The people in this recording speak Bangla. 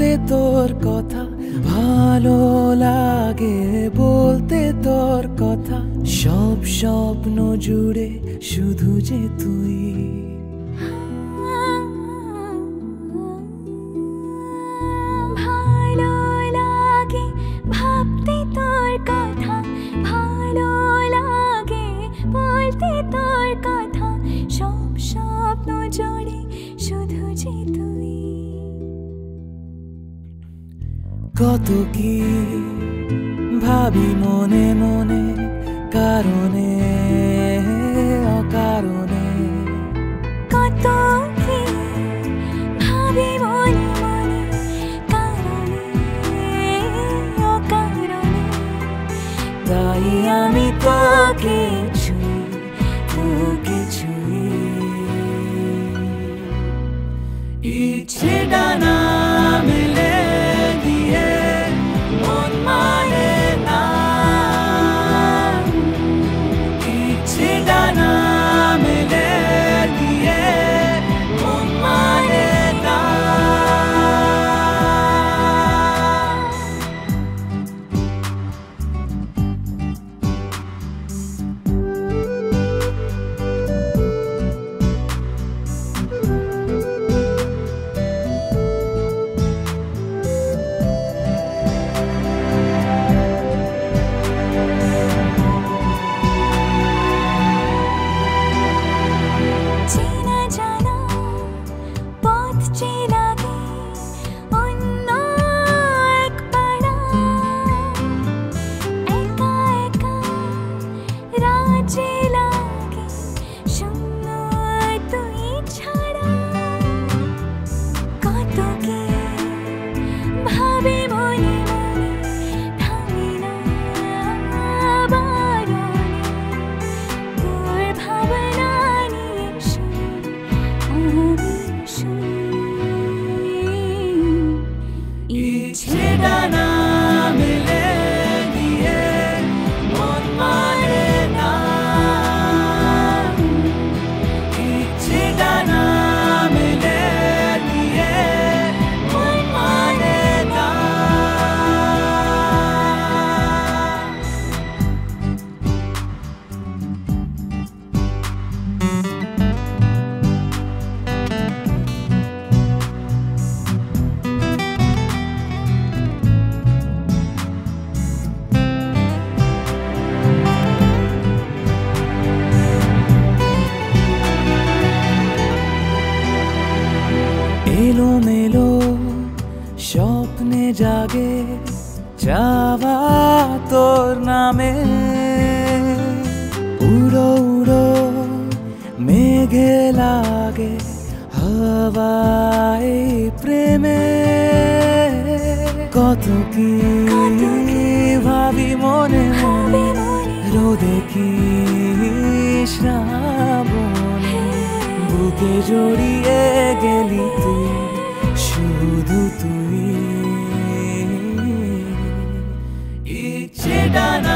ভাবতে তোর কথা, ভালো লাগে বলতে তোর কথা, সব স্বপ্ন জুড়ে শুধু যে তুই। ভালো লাগে ভাবতে তোর কথা, ভালো লাগে বলতে তোর কথা, সব স্বপ্ন জুড়ে শুধু যে তুই। কত কি ভাবি মনে মনে, কারণে অকারণে। কত কি ভাবি মনে মনে, কারণে অকারণে। তাই আমি তোকে ছুঁই, তোকে ছুঁই। ইচ্ছে ডানা মেলে দিয়ে মন মানে না, ইচ্ছে ডানা মেলে দিয়ে মন মানে না। চেনা জানা পথ চেনা গে অন্য এক পাড়া, একা একা রাজে লাগে শূন্য তুই ছাড়া। কত কি ভাবে মনে মনে, থামে না বারণে, তোর ভাবনা নিয়ে শুই আমি শুই। ইচ্ছে ডানা মেলে দিয়ে মন মানে না, ইচ্ছে ডানা মেলে দিয়ে মন মানে না। এলোমেলো স্বপ্নে জাগে চাওয়া তোর নামে, উড়ো উড়ো মেঘে লাগে হাওয়ায় প্রেমে। কত কি ভাবি মনে মনে, রোদে কি শ্রাবণে, বুকে জড়িয়ে গেলি তুই, শুধু তুই। ইচ্ছে ডানা